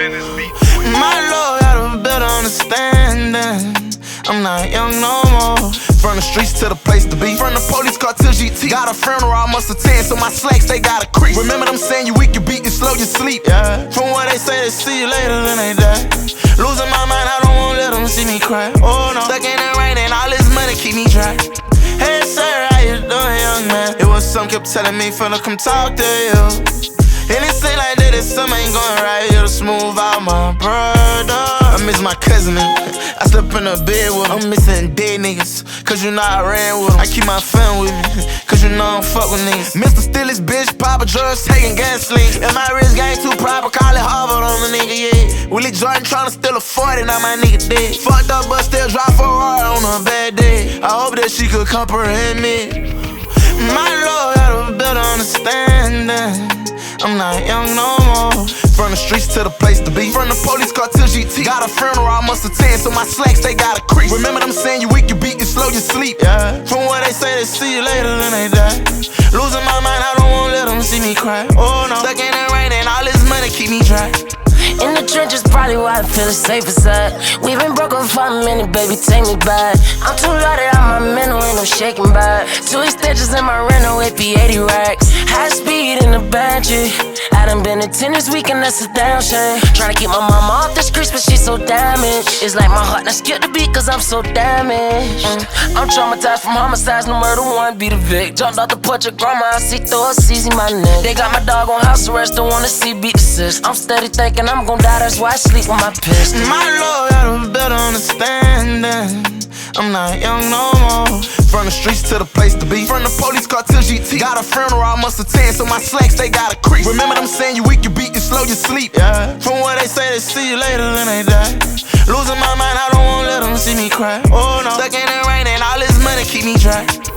My Lord got a better understanding. I'm not young no more. From the streets to the place to be. From the police car to GT. Got a funeral, I must attend, so my slacks, they got a crease. Remember them saying you weak, you beat, you slow, you sleep. Yeah. From what they say, they see you later than they die. Losing my mind, I don't wanna let them see me cry. Oh no. Stuck in the rain and all this money keep me dry. Hey sir, how you doing, young man? It was some kept telling me, finna come talk to you. And it seem like that this summer ain't going right. You'll smooth out my brother. I miss my cousin, I slept in the bed with him. I'm missing dead niggas, cause you know I ran with him. I keep my fam with me, cause you know I don't fuck with niggas. Mr. Stillis, bitch, Papa drugs, taking gasoline. And my wrist game too proper, call it Harvard on the nigga, yeah. Willie Jordan tryna steal a 40, now my nigga dead. Fucked up, but still drive for hard on a bad day. I hope that she could comprehend me. My Lord got a better understanding. I'm not young no more. From the streets to the place to be. From the police car to GT. Got a funeral, I must attend, so my slacks, they got a crease. Remember them saying you weak, you beat, you slow, you sleep. Yeah. From what they say, they see you later than they die. Losing my mind, I don't wanna let them see me cry. Oh no. Stuck in the rain and all this money keep me dry. In the trenches, probably why I feel the safe inside. We been broken for a minute, baby, take me back. I'm too loaded out my mental, ain't no shaking back. 2 extensions in my rental, it be 80 racks. High speed in the Banshee. I done been to 10 this week and that's a damn shame. Tryna keep my mama off the streets, but she so damaged. It's like my heart not skip the beat, cause I'm so damaged. I'm traumatized from homicides, no murder, one be the vic. Jumped off the porch of grandma, I see through a CZ my neck. They got my dog on house arrest, don't wanna see beat the sis. I'm steady thinking I'm gon' die, that's why I sleep with my pistol. My Lord got a better understanding. I'm not young no more. From the streets to the place to be. From the police car to GT. Got a funeral, I must attend, so my slacks, they got a crease. Remember them saying you weak, you beat, you slow, you sleep. Yeah. From what they say, they see you later than they die. Losing my mind, I don't wanna let them see me cry. Oh no. Stuck in the rain and all this money keep me dry.